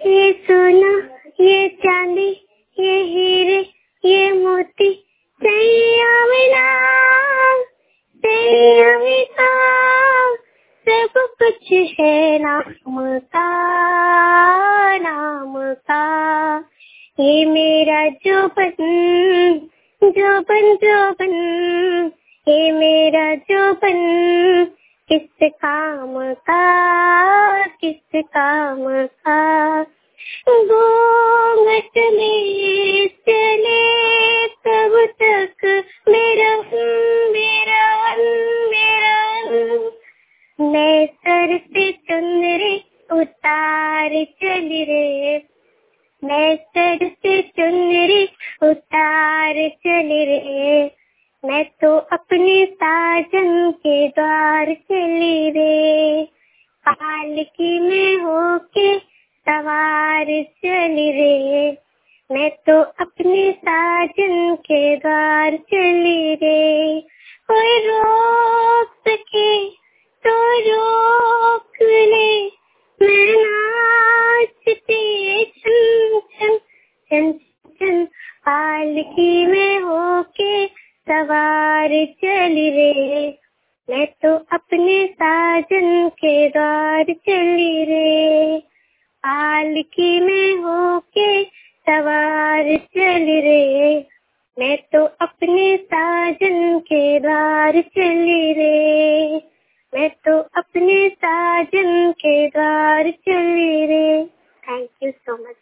ये सोना, ये चांदी, ये हीरे, ये मोती, सैया मिला, सैया मिला, सब कुछ है नाम का, नाम का। ये मेरा जोबन, जोबन जोबन, ये मेरा जोबन, किस काम का, किस काम का। घूंघट में चले कब तक मेरा मेरा मेरा। मैं सर से चुनरी उतार चली रे, मैं सर से चुनरी उतार चली रे। मैं तो अपने साजन के द्वार चली रे, पालकी में होके सवार चली रे। मैं तो अपने साजन के द्वार चली रे। कोई रोक सके तो रोक ले, मैं नाचते छन छन छन छन, पालकी में होके सवार चली रे। मैं तो अपने साजन के द्वार चली रे, पालकी में होके सवार चली रे। मैं तो अपने साजन के द्वार चली रे, मैं तो अपने साजन के द्वार चली रे। Thank you so much.